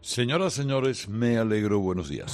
Señoras, señores, me alegro, buenos días.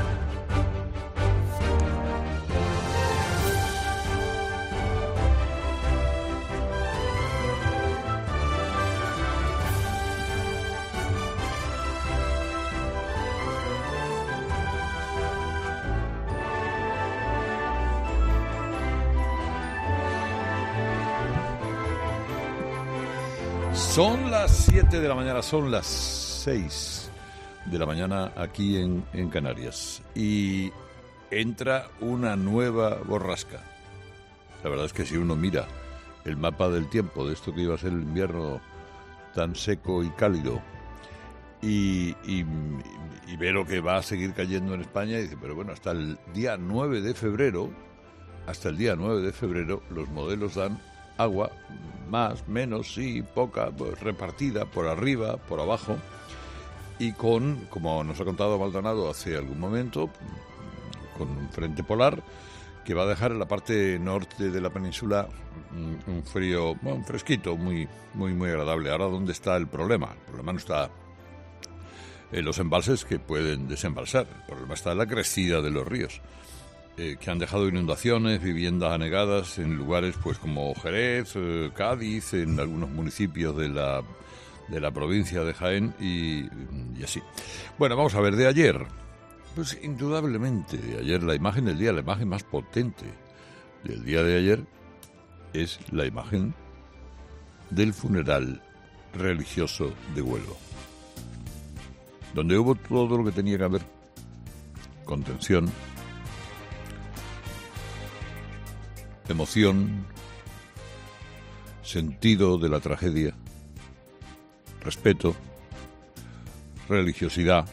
Son las 7 de la mañana, son las 6 de la mañana aquí en Canarias y entra una nueva borrasca. La verdad es que si uno mira el mapa del tiempo de esto que iba a ser el invierno tan seco y cálido y ve lo que va a seguir cayendo en España y dice, pero bueno, hasta el día 9 de febrero los modelos dan agua, más, menos, sí, poca, pues, repartida por arriba, por abajo, y como nos ha contado Maldonado hace algún momento, con un frente polar que va a dejar en la parte norte de la península un frío, bueno, un fresquito, muy agradable. Ahora, ¿dónde está el problema? El problema no está en los embalses que pueden desembalsar, el problema está en la crecida de los ríos. Que han dejado inundaciones, viviendas anegadas en lugares pues como Jerez, Cádiz, en algunos municipios de la provincia de Jaén y así. Bueno, vamos a ver, de ayer, pues indudablemente de ayer la imagen del día, la imagen más potente del día de ayer es la imagen del funeral religioso de Huelva, donde hubo todo lo que tenía que haber: contención, emoción, sentido de la tragedia, respeto, religiosidad,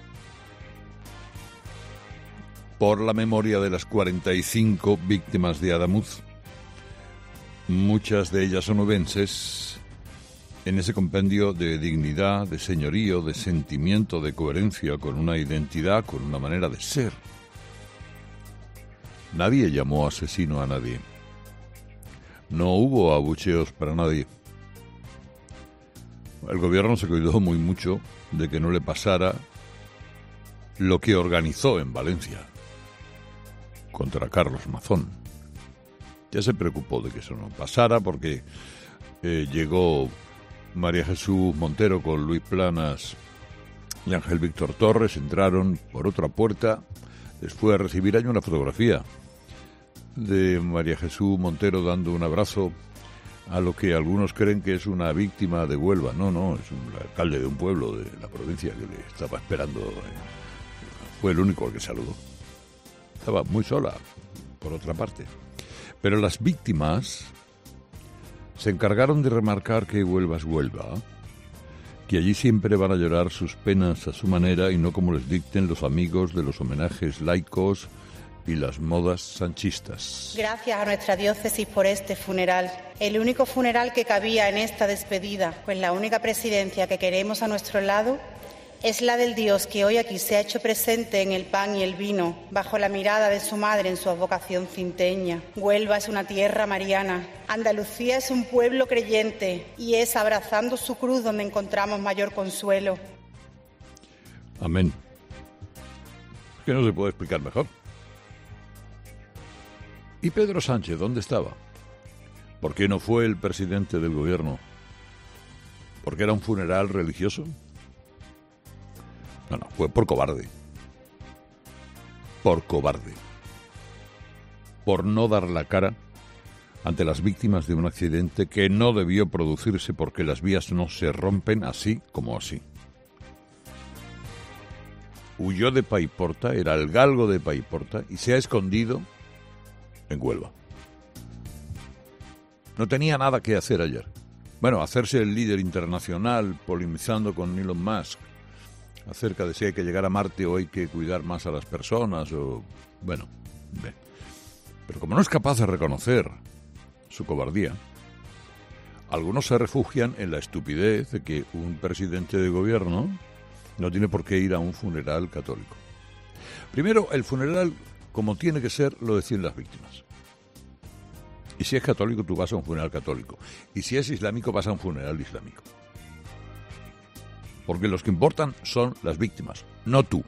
por la memoria de las 45 víctimas de Adamuz, muchas de ellas onubenses, en ese compendio de dignidad, de señorío, de sentimiento, de coherencia, con una identidad, con una manera de ser. Nadie llamó asesino a nadie. No hubo abucheos para nadie. El gobierno se cuidó muy mucho de que no le pasara lo que organizó en Valencia contra Carlos Mazón. Ya se preocupó de que eso no pasara porque llegó María Jesús Montero con Luis Planas y Ángel Víctor Torres, entraron por otra puerta, les fue a recibir. Hay una fotografía de María Jesús Montero dando un abrazo a lo que algunos creen que es una víctima de Huelva. No, es un alcalde de un pueblo de la provincia que le estaba esperando. Fue el único al que saludó. Estaba muy sola, por otra parte. Pero las víctimas se encargaron de remarcar que Huelva es Huelva, que allí siempre van a llorar sus penas a su manera y no como les dicten los amigos de los homenajes laicos y las modas sanchistas. Gracias a nuestra diócesis por este funeral, el único funeral que cabía en esta despedida, pues la única presidencia que queremos a nuestro lado es la del Dios que hoy aquí se ha hecho presente en el pan y el vino, bajo la mirada de su madre en su advocación cinteña. Huelva es una tierra mariana, Andalucía es un pueblo creyente y es abrazando su cruz donde encontramos mayor consuelo. Amén. Que no se puede explicar mejor. ¿Y Pedro Sánchez dónde estaba? ¿Por qué no fue el presidente del gobierno? ¿Por qué era un funeral religioso? No, fue por cobarde. Por cobarde. Por no dar la cara ante las víctimas de un accidente que no debió producirse porque las vías no se rompen así como así. Huyó de Paiporta, era el galgo de Paiporta y se ha escondido en Huelva. No tenía nada que hacer ayer. Bueno, hacerse el líder internacional polemizando con Elon Musk acerca de si hay que llegar a Marte o hay que cuidar más a las personas o... Bueno, pero como no es capaz de reconocer su cobardía, algunos se refugian en la estupidez de que un presidente de gobierno no tiene por qué ir a un funeral católico. Primero, el funeral, como tiene que ser, lo deciden las víctimas. Y si es católico, tú vas a un funeral católico. Y si es islámico, vas a un funeral islámico. porque los que importan son las víctimas, no tú.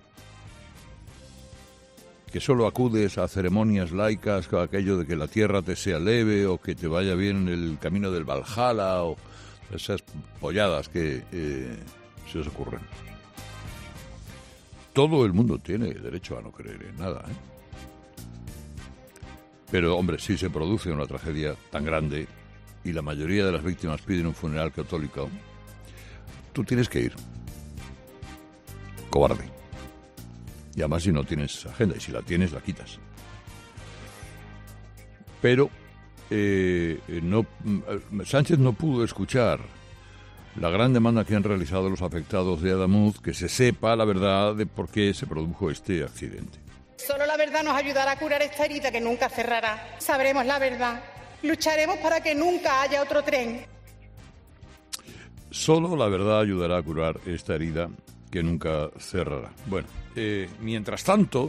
Que solo acudes a ceremonias laicas, con aquello de que la tierra te sea leve o que te vaya bien el camino del Valhalla o esas polladas que se os ocurren. Todo el mundo tiene derecho a no creer en nada, ¿eh? Pero, hombre, si se produce una tragedia tan grande y la mayoría de las víctimas piden un funeral católico, tú tienes que ir. Cobarde. Y además si no tienes agenda, y si la tienes, la quitas. Pero Sánchez no pudo escuchar la gran demanda que han realizado los afectados de Adamuz, que se sepa la verdad de por qué se produjo este accidente. Solo la verdad nos ayudará a curar esta herida que nunca cerrará. Sabremos la verdad. Lucharemos para que nunca haya otro tren. Solo la verdad ayudará a curar esta herida que nunca cerrará. Bueno, mientras tanto,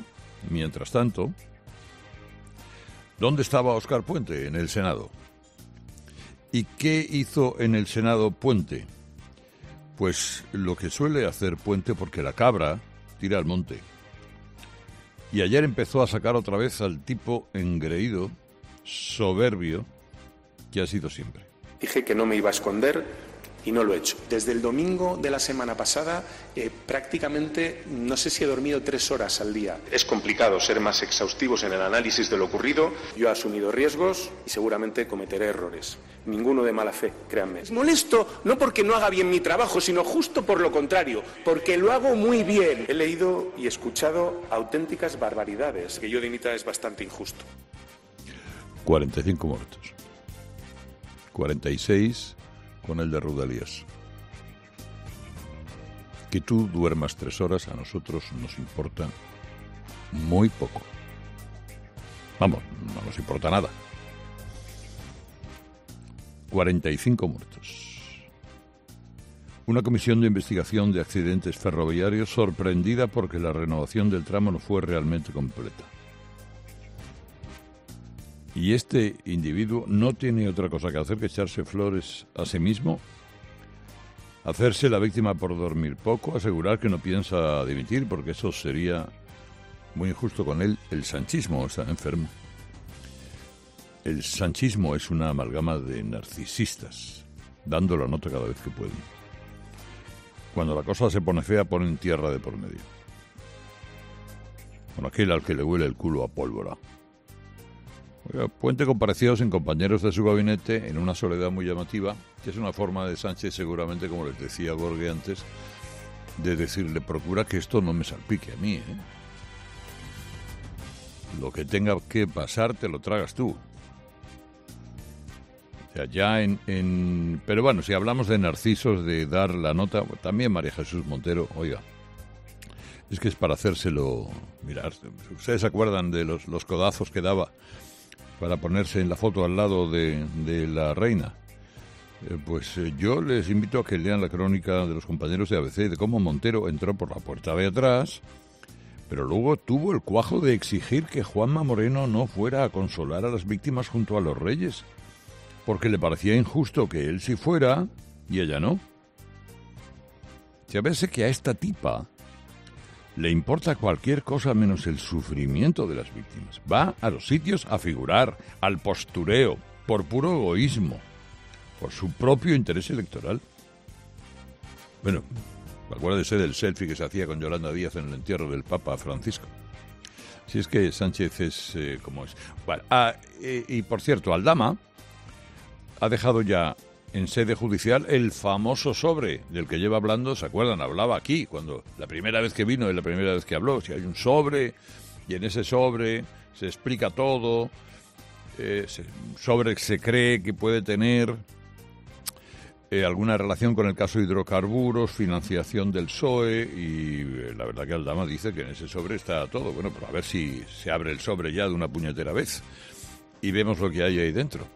¿dónde estaba Óscar Puente? En el Senado. ¿Y qué hizo en el Senado Puente? Pues lo que suele hacer Puente, porque la cabra tira al monte. Y ayer empezó a sacar otra vez al tipo engreído, soberbio, que ha sido siempre. Dije que no me iba a esconder y no lo he hecho. Desde el domingo de la semana pasada, prácticamente no sé si he dormido 3 horas al día. Es complicado ser más exhaustivos en el análisis de lo ocurrido. Yo he asumido riesgos y seguramente cometeré errores. Ninguno de mala fe, créanme. Es molesto no porque no haga bien mi trabajo, sino justo por lo contrario, porque lo hago muy bien. He leído y escuchado auténticas barbaridades. Que yo dimita es bastante injusto. 45 muertos. 46 con el de Rudalías. Que tú duermas 3 horas a nosotros nos importa muy poco. Vamos, no nos importa nada. 45 muertos. Una comisión de investigación de accidentes ferroviarios sorprendida porque la renovación del tramo no fue realmente completa. Y este individuo no tiene otra cosa que hacer que echarse flores a sí mismo, hacerse la víctima por dormir poco, asegurar que no piensa dimitir, porque eso sería muy injusto con él. El sanchismo está enfermo. El sanchismo es una amalgama de narcisistas, dando la nota cada vez que pueden. Cuando la cosa se pone fea, ponen tierra de por medio. Con aquel al que le huele el culo a pólvora. Puente compareció sin compañeros de su gabinete en una soledad muy llamativa, que es una forma de Sánchez, seguramente, como les decía Borge antes, de decirle: procura que esto no me salpique a mí, ¿eh? Lo que tenga que pasar te lo tragas tú. O sea, ya Pero bueno, si hablamos de narcisos, de dar la nota, también María Jesús Montero, oiga, es que es para hacérselo mirar. ¿Ustedes se acuerdan de los codazos que daba para ponerse en la foto al lado de la reina? Pues yo les invito a que lean la crónica de los compañeros de ABC de cómo Montero entró por la puerta de atrás, pero luego tuvo el cuajo de exigir que Juanma Moreno no fuera a consolar a las víctimas junto a los reyes, porque le parecía injusto que él sí fuera y ella no. Ya ves que a esta tipa le importa cualquier cosa menos el sufrimiento de las víctimas. Va a los sitios a figurar, al postureo, por puro egoísmo, por su propio interés electoral. Bueno, acuérdese del selfie que se hacía con Yolanda Díaz en el entierro del Papa Francisco. Si es que Sánchez es como es. Bueno, y por cierto, Aldama ha dejado ya en sede judicial el famoso sobre del que lleva hablando. ¿Se acuerdan? Hablaba aquí cuando la primera vez que vino y la primera vez que habló. Si hay un sobre y en ese sobre se explica todo, sobre que se cree que puede tener alguna relación con el caso de hidrocarburos, financiación del PSOE, y la verdad que Aldama dice que en ese sobre está todo. Bueno, pero a ver si se abre el sobre ya de una puñetera vez y vemos lo que hay ahí dentro.